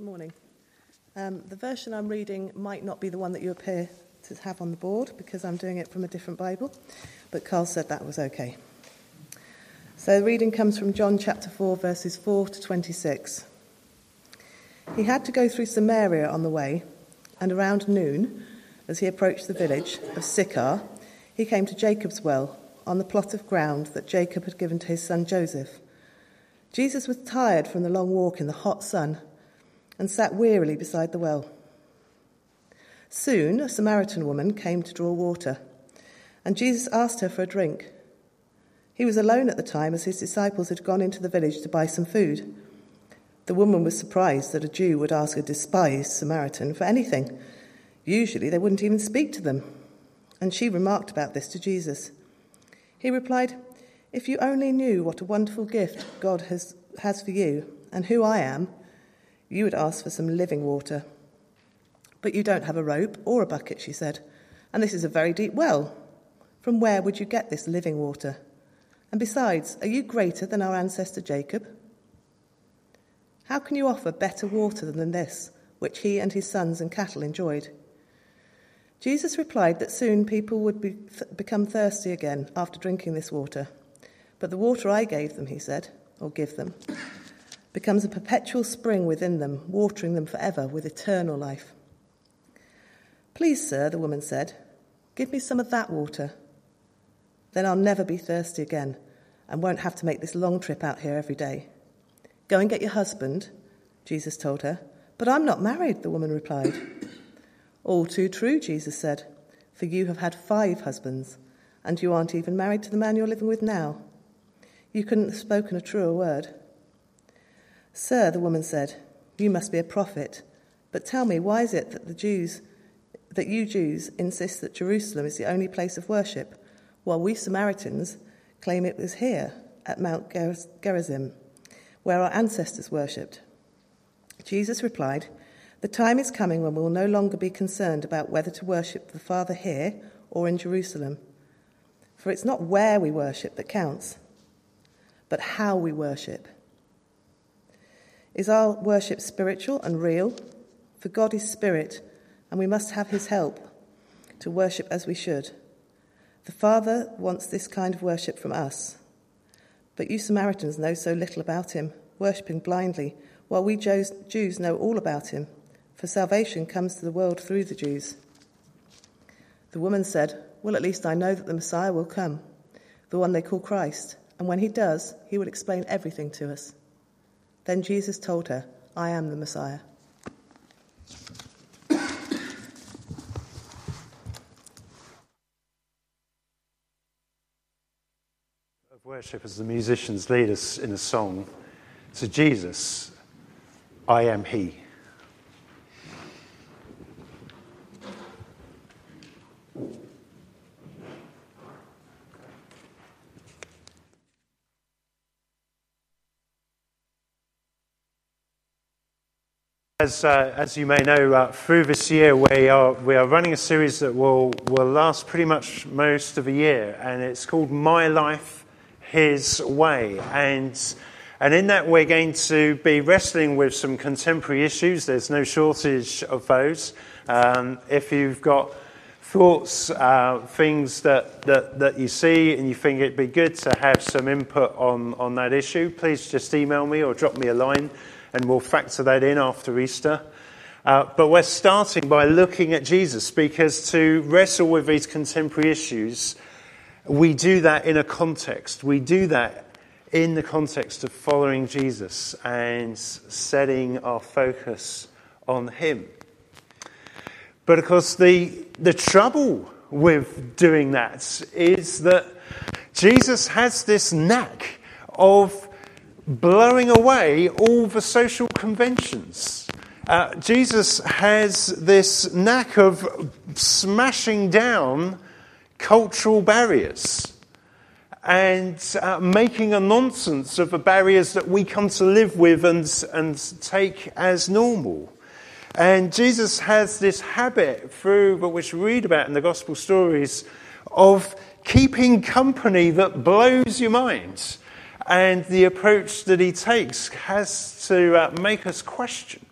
Good morning. The version I'm reading might not be the one that you appear to have on the board because I'm doing it from a different Bible, but Carl said that was okay. So the reading comes from John chapter 4, verses 4 to 26. He had to go through Samaria on the way, and around noon, as he approached the village of Sychar, he came to Jacob's well on the plot of ground that Jacob had given to his son Joseph. Jesus was tired from the long walk in the hot sun and sat wearily beside the well. Soon a Samaritan woman came to draw water, and Jesus asked her for a drink. He was alone at the time, as his disciples had gone into the village to buy some food. The woman was surprised that a Jew would ask a despised Samaritan for anything. Usually they wouldn't even speak to them. And she remarked about this to Jesus. He replied, "If you only knew what a wonderful gift God has for you and who I am, you would ask for some living water. But you don't have a rope or a bucket," she said, "and this is a very deep well. From where would you get this living water? And besides, are you greater than our ancestor Jacob? How can you offer better water than this, which he and his sons and cattle enjoyed?" Jesus replied that soon people would become thirsty again after drinking this water. "But the water I gave them," he said, or give them, "becomes a perpetual spring within them, watering them forever with eternal life." "Please, sir," the woman said, "give me some of that water. Then I'll never be thirsty again and won't have to make this long trip out here every day." "Go and get your husband," Jesus told her. "But I'm not married," the woman replied. "All too true," Jesus said, "for you have had 5 husbands, and you aren't even married to the man you're living with now. You couldn't have spoken a truer word." "Sir," the woman said, "you must be a prophet. But tell me, why is it that you Jews insist that Jerusalem is the only place of worship, while we Samaritans claim it was here at Mount Gerizim, where our ancestors worshipped?" Jesus replied, "The time is coming when we will no longer be concerned about whether to worship the Father here or in Jerusalem. For it's not where we worship that counts, but how we worship. Is our worship spiritual and real? For God is spirit, and we must have his help to worship as we should. The Father wants this kind of worship from us. But you Samaritans know so little about him, worshipping blindly, while we Jews know all about him, for salvation comes to the world through the Jews." The woman said, "Well, at least I know that the Messiah will come, the one they call Christ, and when he does, he will explain everything to us." Then Jesus told her, "I am the Messiah." Of worship as the musicians lead us in a song to Jesus, "I am he." As you may know, through this year we are running a series that will last pretty much most of a year, and it's called My Life, His Way. And in that we're going to be wrestling with some contemporary issues. There's no shortage of those. If you've got thoughts, things that you see and you think it'd be good to have some input on that issue, please just email me or drop me a line, and we'll factor that in after Easter. But we're starting by looking at Jesus, because to wrestle with these contemporary issues, we do that in a context. We do that in the context of following Jesus and setting our focus on him. But of course, the trouble with doing that is that Jesus has this knack of blowing away all the social conventions. Jesus has this knack of smashing down cultural barriers and making a nonsense of the barriers that we come to live with and take as normal. And Jesus has this habit, through which we read about in the gospel stories, of keeping company that blows your mind. And the approach that he takes has to make us question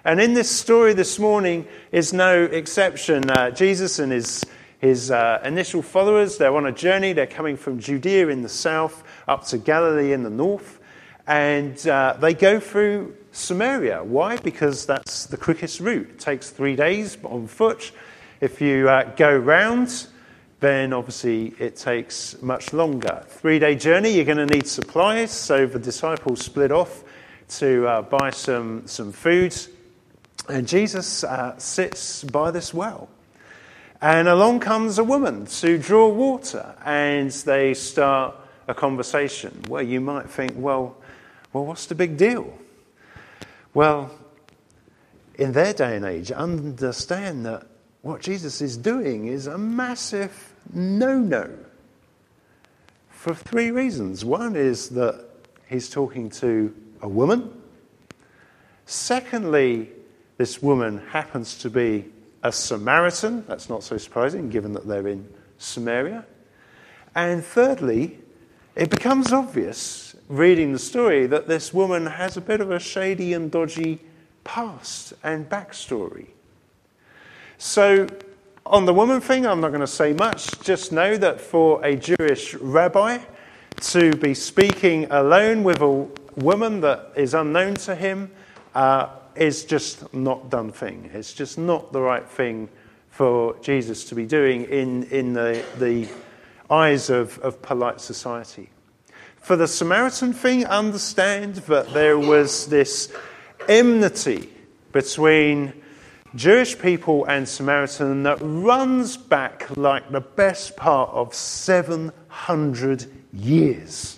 And in this story this morning is no exception. Jesus and his initial followers, they're on a journey. They're coming from Judea in the south up to Galilee in the north. And they go through Samaria. Why? Because that's the quickest route. It takes 3 days on foot. If you go round, then obviously it takes much longer. 3-day journey, you're going to need supplies. So the disciples split off to buy some food. And Jesus sits by this well. And along comes a woman to draw water. And they start a conversation where you might think, well, what's the big deal? Well, in their day and age, understand that what Jesus is doing is a massive no-no for 3 reasons. One is that he's talking to a woman. Secondly, this woman happens to be a Samaritan. That's not so surprising, given that they're in Samaria. And thirdly, it becomes obvious, reading the story, that this woman has a bit of a shady and dodgy past and backstory. So, on the woman thing, I'm not going to say much. Just know that for a Jewish rabbi to be speaking alone with a woman that is unknown to him is just not done thing. It's just not the right thing for Jesus to be doing in the eyes of polite society. For the Samaritan thing, understand that there was this enmity between Jewish people and Samaritan that runs back like the best part of 700 years.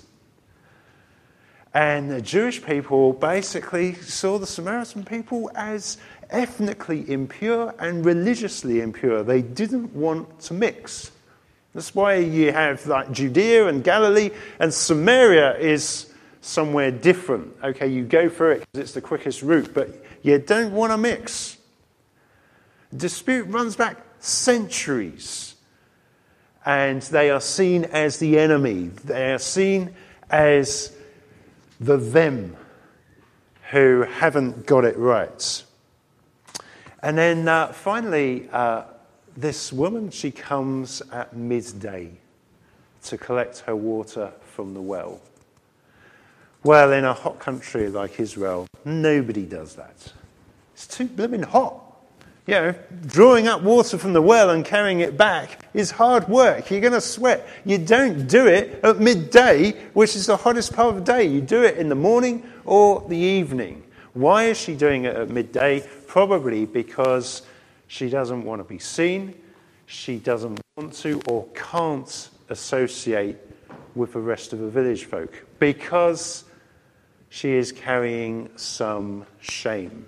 And the Jewish people basically saw the Samaritan people as ethnically impure and religiously impure. They didn't want to mix. That's why you have like Judea and Galilee, and Samaria is somewhere different. Okay, you go for it because it's the quickest route, but you don't want to mix. Dispute runs back centuries, and they are seen as the enemy. They are seen as the them who haven't got it right. And then finally, this woman, she comes at midday to collect her water from the well. Well, in a hot country like Israel, nobody does that. It's too blooming hot. You know, drawing up water from the well and carrying it back is hard work. You're going to sweat. You don't do it at midday, which is the hottest part of the day. You do it in the morning or the evening. Why is she doing it at midday? Probably because she doesn't want to be seen. She doesn't want to or can't associate with the rest of the village folk because she is carrying some shame.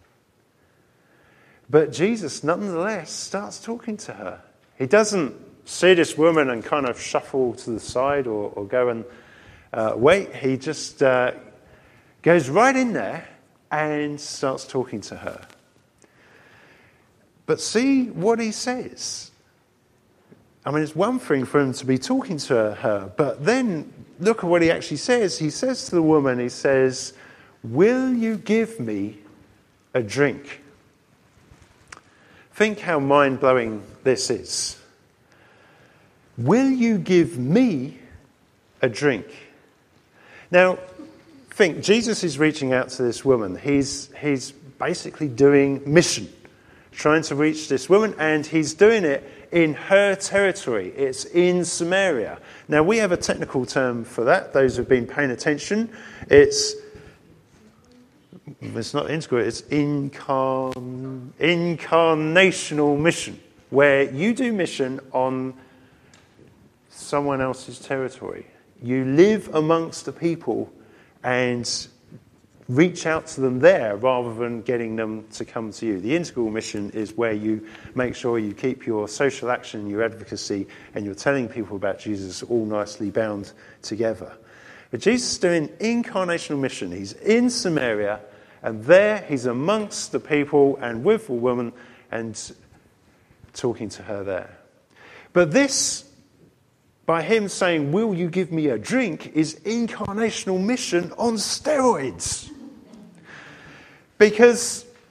But Jesus, nonetheless, starts talking to her. He doesn't see this woman and kind of shuffle to the side or go and wait. He just goes right in there and starts talking to her. But see what he says. I mean, it's one thing for him to be talking to her, but then look at what he actually says. He says to the woman, he says, "Will you give me a drink?" Think how mind-blowing this is. Will you give me a drink? Now, think, Jesus is reaching out to this woman. He's basically doing mission, trying to reach this woman, and he's doing it in her territory. It's in Samaria. Now, we have a technical term for that. Those who've been paying attention, it's not integral, it's incarnational mission, where you do mission on someone else's territory. You live amongst the people and reach out to them there rather than getting them to come to you. The integral mission is where you make sure you keep your social action, your advocacy, and you're telling people about Jesus all nicely bound together. But Jesus is doing incarnational mission. He's in Samaria, and there he's amongst the people and with a woman and talking to her there. But this, by him saying, "Will you give me a drink?" is incarnational mission on steroids. Because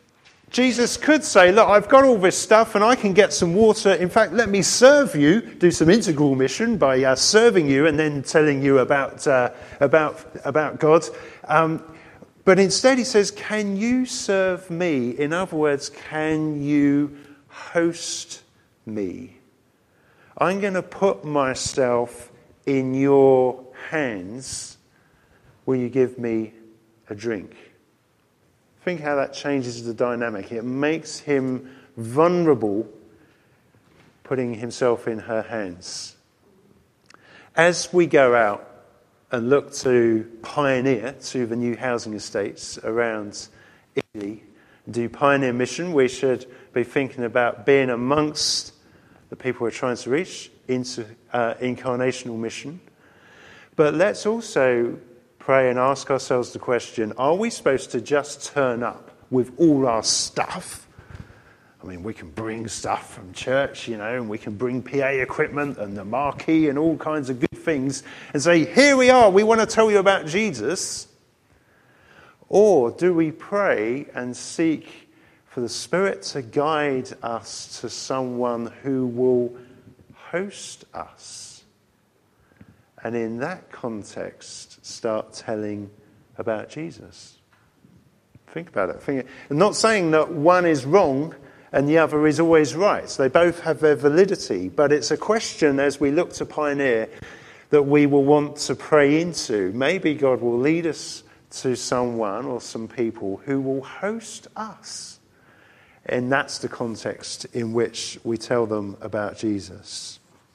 Jesus could say, look, I've got all this stuff and I can get some water. In fact, let me serve you, do some integral mission by serving you and then telling you about God. But instead he says, can you serve me? In other words, can you host me? I'm going to put myself in your hands. Will you give me a drink? Think how that changes the dynamic. It makes him vulnerable, putting himself in her hands. As we go out and look to pioneer to the new housing estates around Italy, do pioneer mission, we should be thinking about being amongst the people we're trying to reach into incarnational mission. But let's also pray and ask ourselves the question, are we supposed to just turn up with all our stuff? I mean, we can bring stuff from church, and we can bring PA equipment and the marquee and all kinds of good things and say, here we are, we want to tell you about Jesus. Or do we pray and seek for the Spirit to guide us to someone who will host us? And in that context, start telling about Jesus. Think about it. I'm not saying that one is wrong and the other is always right. They both have their validity. But it's a question as we look to pioneer that we will want to pray into. Maybe God will lead us to someone or some people who will host us. And that's the context in which we tell them about Jesus.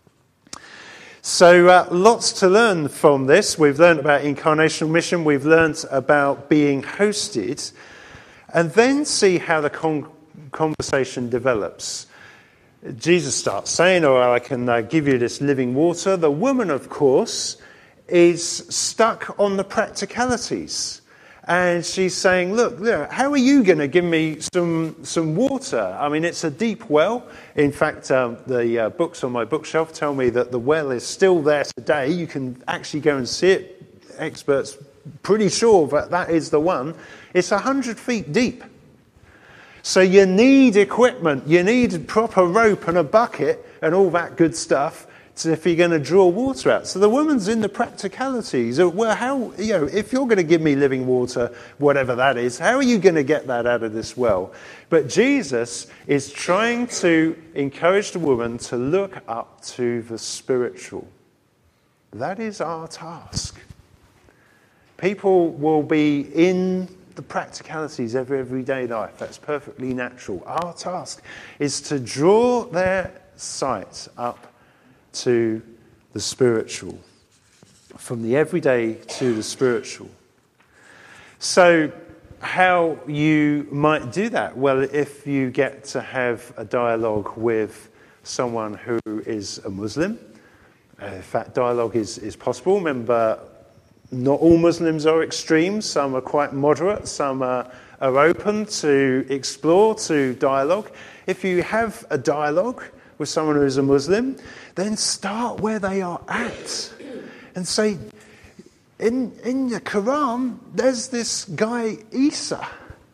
So lots to learn from this. We've learned about incarnational mission. We've learned about being hosted. And then see how the conversation develops. Jesus starts saying, I can give you this living water. The woman, of course, is stuck on the practicalities. And she's saying, look, how are you going to give me some water? I mean, it's a deep well. In fact, the books on my bookshelf tell me that the well is still there today. You can actually go and see it. Experts pretty sure that is the one. It's 100 feet deep. So you need equipment. You need proper rope and a bucket and all that good stuff if you're going to draw water out. So the woman's in the practicalities. Well, how, if you're going to give me living water, whatever that is, how are you going to get that out of this well? But Jesus is trying to encourage the woman to look up to the spiritual. That is our task. People will be in the practicalities of everyday life. That's perfectly natural. Our task is to draw their sight up to the spiritual, from the everyday to the spiritual. So how you might do that? Well, if you get to have a dialogue with someone who is a Muslim, if that dialogue is possible. Remember, not all Muslims are extreme. Some are quite moderate. Some are open to explore, to dialogue. If you have a dialogue with someone who is a Muslim, then start where they are at and say, in the Quran, there's this guy Isa.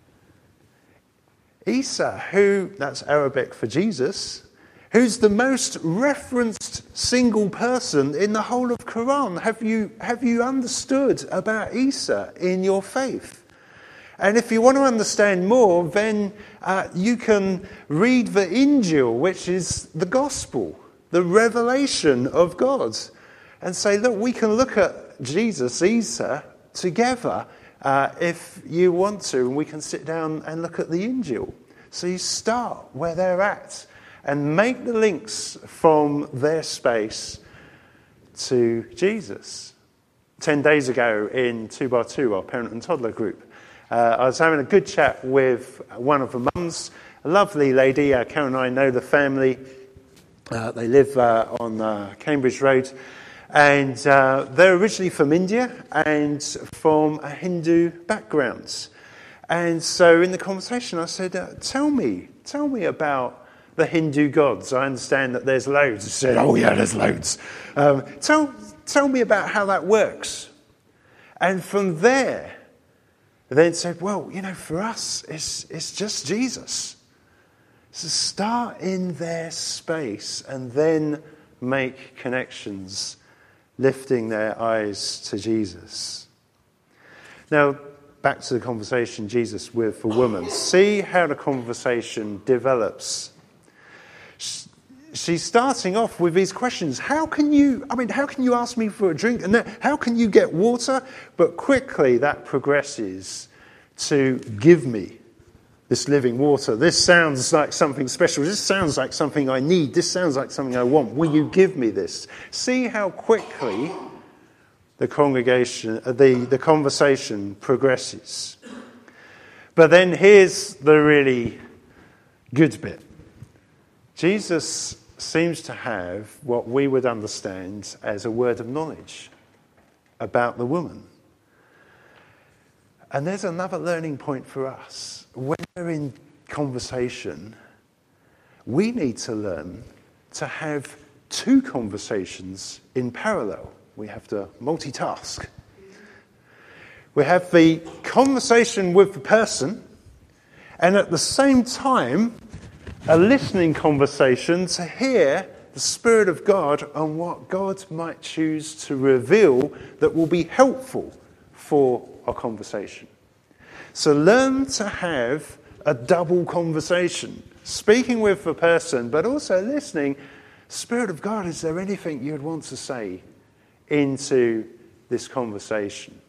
Isa, who, that's Arabic for Jesus, who's the most referenced single person in the whole of Quran. Have you understood about Isa in your faith? And if you want to understand more, then you can read the Injil, which is the gospel, the revelation of God, and say, look, we can look at Jesus, Isa, together if you want to, and we can sit down and look at the Injil. So you start where they're at and make the links from their space to Jesus. 10 days ago in 2x2, our parent and toddler group, I was having a good chat with one of the mums, a lovely lady. Karen and I know the family. They live on Cambridge Road. And they're originally from India and from a Hindu background. And so in the conversation I said, tell me about the Hindu gods. I understand that there's loads. She said, oh yeah, there's loads. Tell me about how that works. And from there, But then said, well, for us, it's just Jesus. So start in their space and then make connections, lifting their eyes to Jesus. Now, back to the conversation Jesus with the woman. See how the conversation develops. She's starting off with these questions. How can you ask me for a drink? And then, how can you get water? But quickly that progresses to give me this living water. This sounds like something special. This sounds like something I need. This sounds like something I want. Will you give me this? See how quickly the conversation progresses. But then here's the really good bit. Jesus seems to have what we would understand as a word of knowledge about the woman. And there's another learning point for us. When we're in conversation, we need to learn to have two conversations in parallel. We have to multitask. We have the conversation with the person, and at the same time, a listening conversation to hear the Spirit of God and what God might choose to reveal that will be helpful for our conversation. So learn to have a double conversation, speaking with the person, but also listening. Spirit of God, is there anything you'd want to say into this conversation?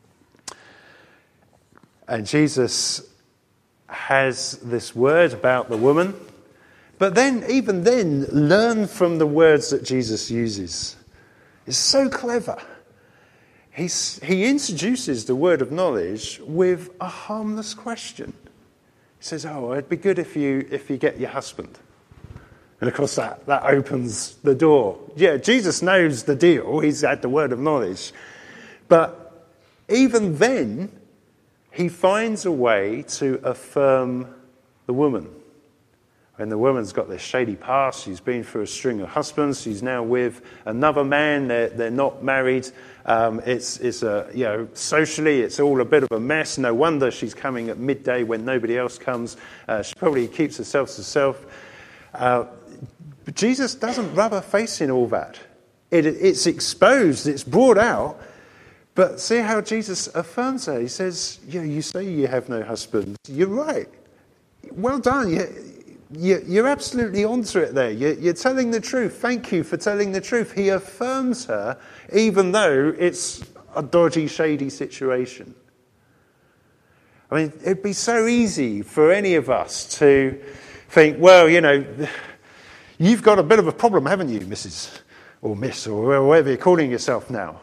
And Jesus has this word about the woman, but then, even then, learn from the words that Jesus uses. It's so clever. He introduces the word of knowledge with a harmless question. He says, it'd be good if you get your husband. And of course that opens the door. Yeah, Jesus knows the deal. He's had the word of knowledge. But even then, he finds a way to affirm the woman. And the woman's got this shady past. She's been through a string of husbands. She's now with another man. They're not married. Socially, it's all a bit of a mess. No wonder she's coming at midday when nobody else comes. She probably keeps herself to herself. But Jesus doesn't rub her face in all that. It's exposed. It's brought out. But see how Jesus affirms her. He says, you say you have no husband. You're right. Well done. You're absolutely onto it there. You're telling the truth. Thank you for telling the truth. He affirms her, even though it's a dodgy, shady situation. I mean, it'd be so easy for any of us to think, well, you've got a bit of a problem, haven't you, Mrs. or Miss, or whatever you're calling yourself now.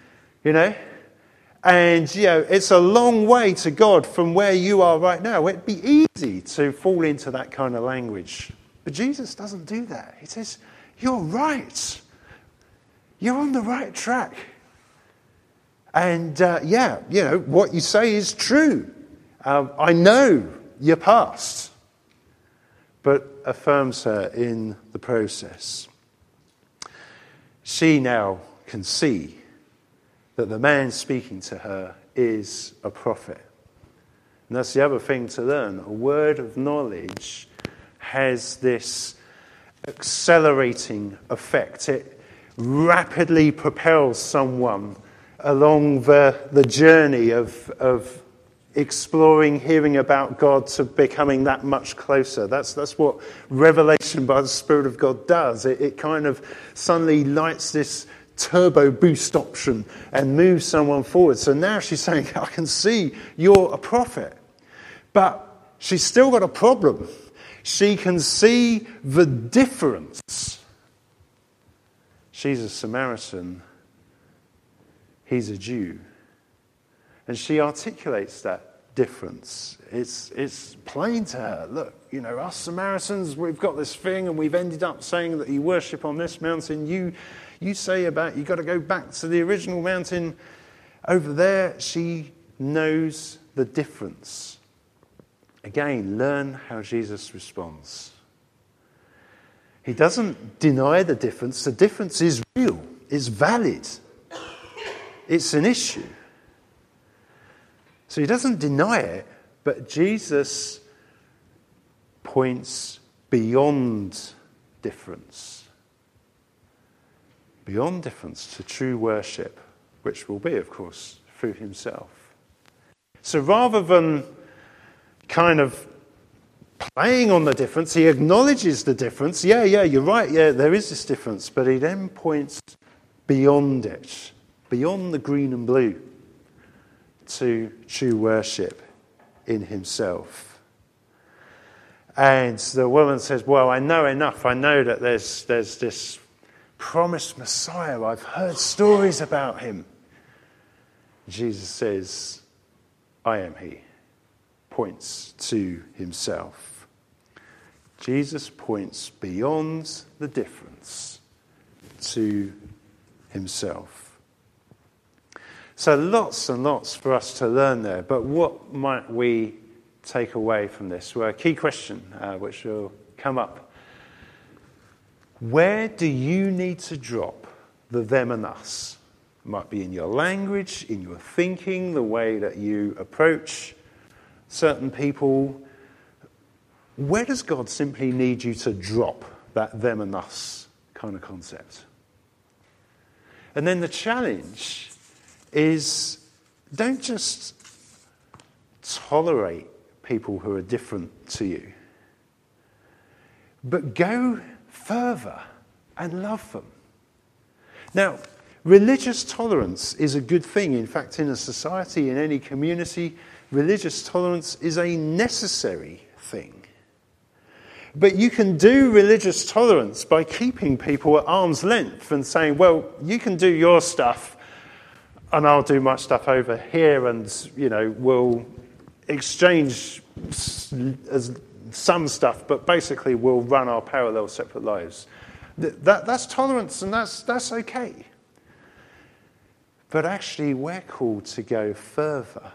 And, it's a long way to God from where you are right now. It'd be easy to fall into that kind of language. But Jesus doesn't do that. He says, you're right. You're on the right track. And, what you say is true. I know your past. But affirms her in the process. She now can see that the man speaking to her is a prophet. And that's the other thing to learn. A word of knowledge has this accelerating effect. It rapidly propels someone along the journey of exploring, hearing about God, to becoming that much closer. That's what revelation by the Spirit of God does. It kind of suddenly lights this turbo boost option and moves someone forward. So now she's saying, I can see you're a prophet. But she's still got a problem. She can see the difference. She's a Samaritan. He's a Jew. And she articulates that difference. It's plain to her. Look, us Samaritans, we've got this thing, and we've ended up saying that you worship on this mountain. You say about you've got to go back to the original mountain over there. She knows the difference. Again, learn how Jesus responds. He doesn't deny the difference. The difference is real. It's valid. It's an issue. So he doesn't deny it, but Jesus points beyond difference. Beyond difference to true worship, which will be, of course, through himself. So rather than kind of playing on the difference, he acknowledges the difference. Yeah, you're right. Yeah, there is this difference. But he then points beyond it, beyond the green and blue, to true worship in himself. And the woman says, well, I know enough. I know that there's this promised Messiah. I've heard stories about him. Jesus says, I am he. Points to himself. Jesus points beyond the difference to himself. So lots and lots for us to learn there. But what might we take away from this? Well, a key question which will come up. Where do you need to drop the them and us? It might be in your language, in your thinking, the way that you approach certain people. Where does God simply need you to drop that them and us kind of concept? And then the challenge is, don't just tolerate people who are different to you, but go further and love them. Now, religious tolerance is a good thing. In fact, in a society, in any community, religious tolerance is a necessary thing. But you can do religious tolerance by keeping people at arm's length and saying, well, you can do your stuff and I'll do my stuff over here, and, we'll exchange some stuff, but basically we'll run our parallel separate lives. That's tolerance, and that's okay. But actually, we're called to go further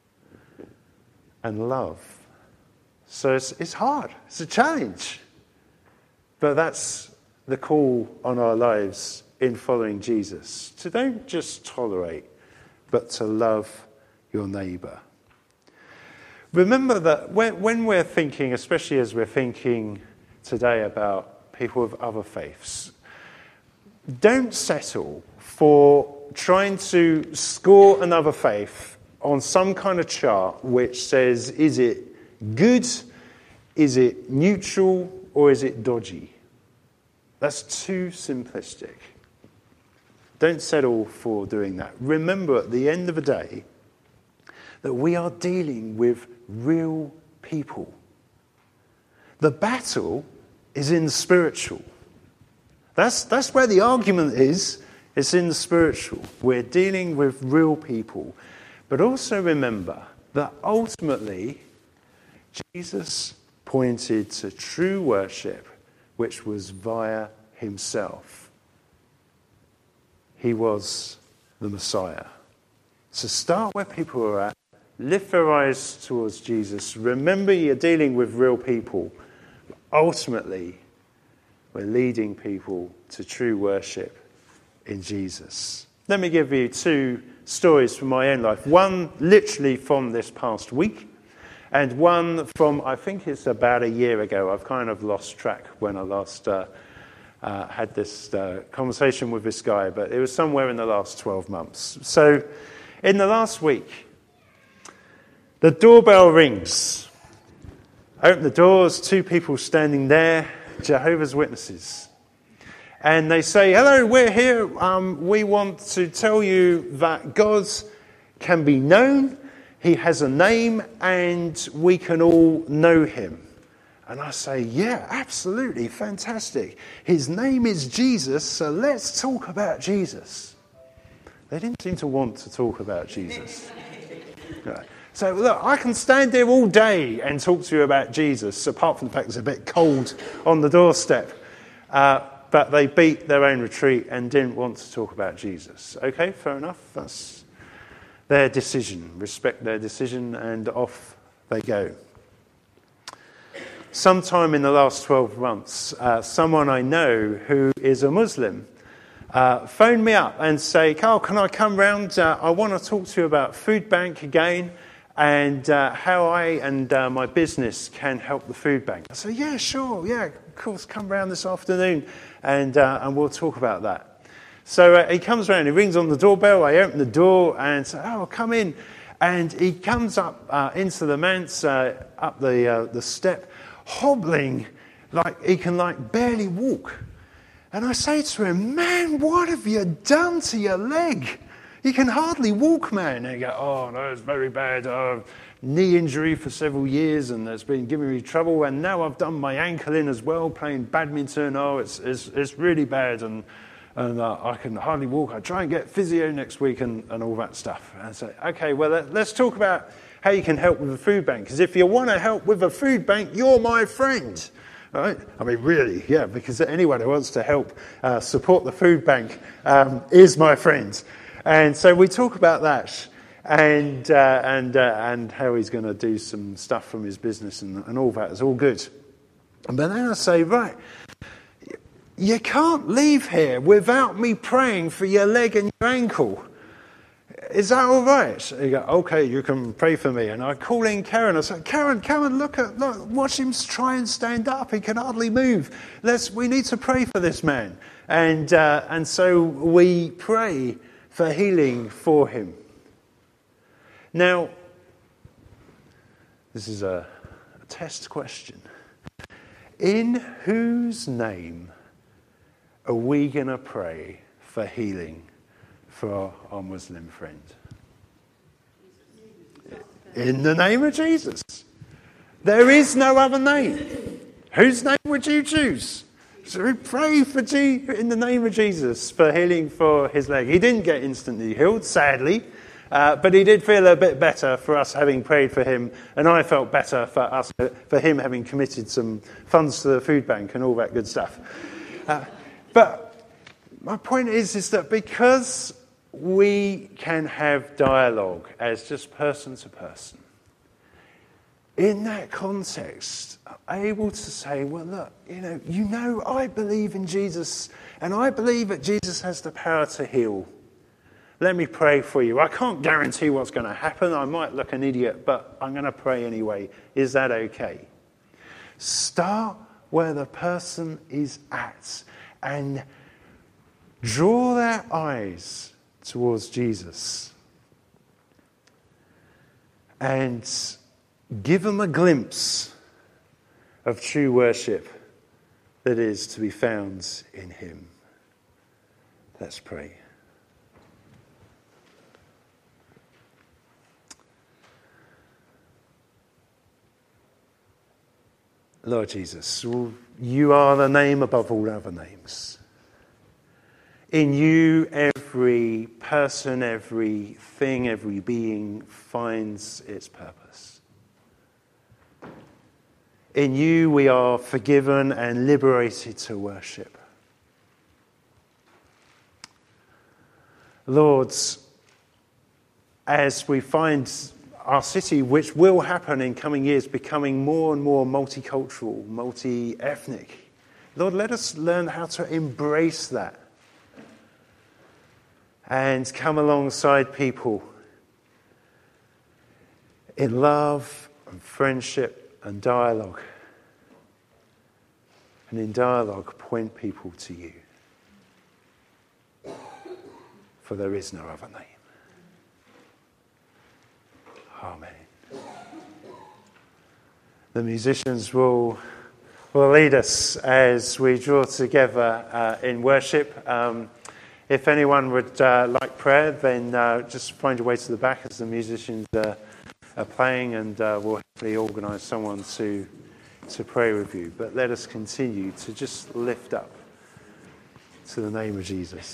and love. So it's hard. It's a challenge. But that's the call on our lives in following Jesus. To don't just tolerate, but to love your neighbour. Remember that when we're thinking, especially as we're thinking today about people of other faiths, don't settle for trying to score another faith on some kind of chart which says, is it good, is it neutral, or is it dodgy? That's too simplistic. Don't settle for doing that. Remember, at the end of the day, that we are dealing with real people. The battle is in the spiritual. That's where the argument is. It's in the spiritual. We're dealing with real people. But also remember that ultimately, Jesus pointed to true worship, which was via himself. He was the Messiah. So start where people are at. Lift their eyes towards Jesus. Remember, you're dealing with real people. Ultimately, we're leading people to true worship in Jesus. Let me give you two stories from my own life. One literally from this past week, and one from, I think it's about a year ago. I've kind of lost track when I last had this conversation with this guy, but it was somewhere in the last 12 months. So in the last week, the doorbell rings. I open the doors, two people standing there, Jehovah's Witnesses. And they say, hello, we're here. We want to tell you that God can be known. He has a name, and we can all know him. And I say, yeah, absolutely, fantastic. His name is Jesus, so let's talk about Jesus. They didn't seem to want to talk about Jesus. Right. So look, I can stand there all day and talk to you about Jesus, apart from the fact it's a bit cold on the doorstep. But they beat their own retreat and didn't want to talk about Jesus. Okay, fair enough. That's their decision. Respect their decision, and off they go. Sometime in the last 12 months, someone I know who is a Muslim phoned me up and say, Carl, can I come round? I want to talk to you about Food Bank again. and how I and my business can help the food bank. I said, yeah, sure, yeah, of course, come round this afternoon and we'll talk about that. So he comes round, he rings on the doorbell, I open the door and say, oh, come in. And he comes up into the manse, up the step, hobbling like he can barely walk. And I say to him, man, what have you done to your leg? You can hardly walk, man. And he goes, oh, no, it's very bad. Knee injury for several years, and it's been giving me trouble. And now I've done my ankle in as well, playing badminton. Oh, it's really bad, and I can hardly walk. I try and get physio next week and all that stuff. And I say, okay, well, let's talk about how you can help with the food bank. Because if you want to help with a food bank, you're my friend. Right? I mean, really, yeah, because anyone who wants to help support the food bank is my friend. And so we talk about that and how he's going to do some stuff from his business and all that. It's all good. But then I say, right, you can't leave here without me praying for your leg and your ankle. Is that all right? He goes, okay, you can pray for me. And I call in Karen. I say, Karen, come and look, watch him try and stand up. He can hardly move. We need to pray for this man. And so we pray for healing for him. Now, this is a test question. In whose name are we going to pray for healing for our Muslim friend? In the name of Jesus. There is no other name. Whose name would you choose? So we pray in the name of Jesus for healing for his leg. He didn't get instantly healed, sadly, but he did feel a bit better for us having prayed for him, and I felt better for him having committed some funds to the food bank and all that good stuff. But my point is that because we can have dialogue as just person to person, in that context, I'm able to say, well, look, I believe in Jesus, and I believe that Jesus has the power to heal. Let me pray for you. I can't guarantee what's going to happen. I might look an idiot, but I'm going to pray anyway. Is that okay? Start where the person is at and draw their eyes towards Jesus and give them a glimpse of true worship that is to be found in him. Let's pray. Lord Jesus, you are the name above all other names. In you, every person, every thing, every being finds its purpose. In you, we are forgiven and liberated to worship. Lord, as we find our city, which will happen in coming years, becoming more and more multicultural, multi-ethnic, Lord, let us learn how to embrace that and come alongside people in love and friendship and dialogue. And in dialogue, point people to you. For there is no other name. Amen. The musicians will lead us as we draw together in worship. If anyone would like prayer, then just find your way to the back as the musicians are playing, and we'll hopefully organise someone to pray with you. But let us continue to just lift up to the name of Jesus.